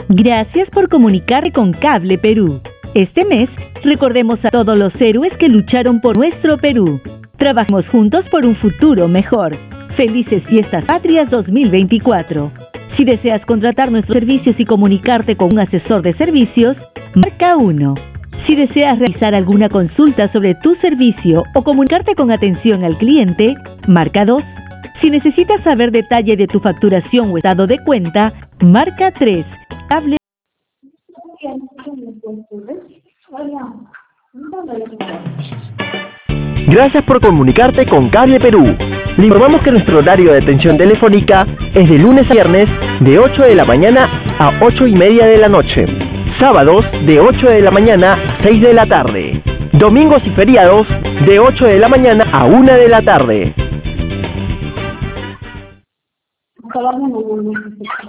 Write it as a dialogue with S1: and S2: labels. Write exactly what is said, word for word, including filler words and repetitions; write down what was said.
S1: Gracias por comunicarte con Cable Perú. Este mes, recordemos a todos los héroes que lucharon por nuestro Perú. Trabajemos juntos por un futuro mejor. Felices Fiestas Patrias dos mil veinticuatro. Si deseas contratar nuestros servicios y comunicarte con un asesor de servicios, marca uno. Si deseas realizar alguna consulta sobre tu servicio o comunicarte con atención al cliente, marca dos. Si necesitas saber detalle de tu facturación o estado de cuenta, marca tres. Cable.
S2: Gracias por comunicarte con Cable Perú. Le informamos que nuestro horario de atención telefónica es de lunes a viernes de ocho de la mañana a ocho y media de la noche. Sábados de ocho de la mañana a seis de la tarde. Domingos y feriados de ocho de la mañana a una de la tarde.